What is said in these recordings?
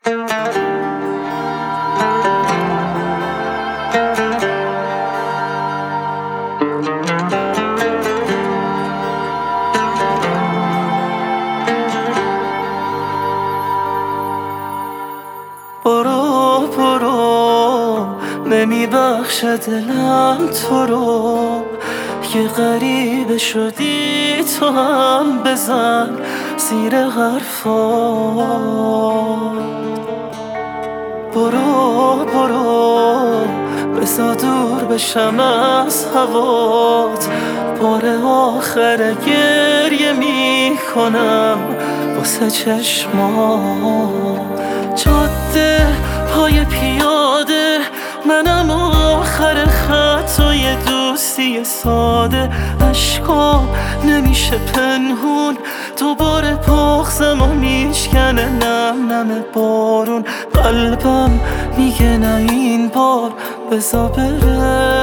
برو برو نمیبخشه دلم تو رو، یه غریبه شدی تو هم بزن زیر حرفات. برو برو بزا دور بشم از هوات، بار آخر گریه میکنم واسه چشمات. جاده پای پیاده منم آخر خط و یه دوستی ساده، عشقام نمیشه پنهون دوباره بغضم و میشکنه نم نم بارون. قلبم میگه نه این بار بزا بره،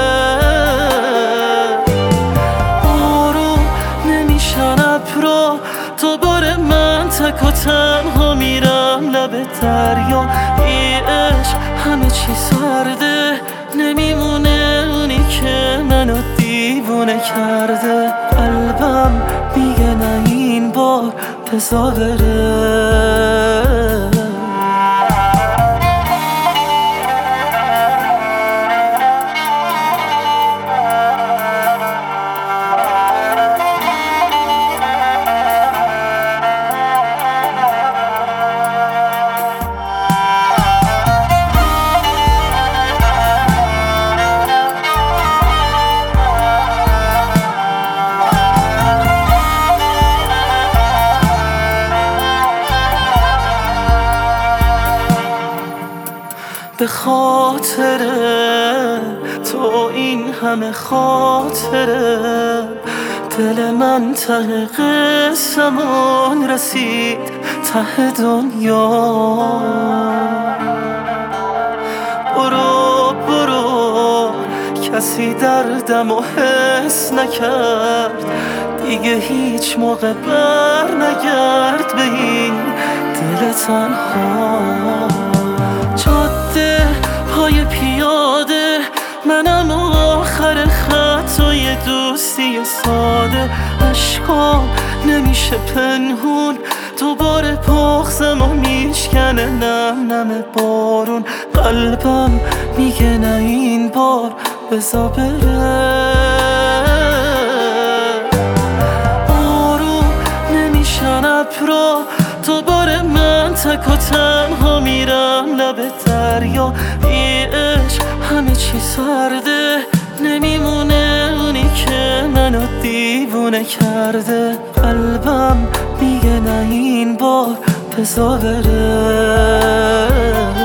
آروم نمیشن ابرا دوباره من تک و تنها میرم لب دریا. ای عشق همه چی سرده نمیمونه اونی که منو دیوونه کرده. قلبم میگه نه این بار بزا بره. به خاطر تو این همه خاطره دل من ته قسمون رسید ته دنیا. برو برو کسی دردم و حس نکرد دیگه هیچ موقع بر نگرد به این دل تنها. جاده پای پیاده منم آخر خط و یه دوستی ساده، عشقام نمیشه پنهون دوباره بغضم و میشکنه نم نم بارون. قلبم میگه نه این بار بزا بره، آروم نمیشن ابرا دوباره من تک و تنها میرم لب دریا. ای عشق همه چی سرده نمیمونه اونی که منو دیوونه کرده. قلبم میگه نه این بار بزا بره.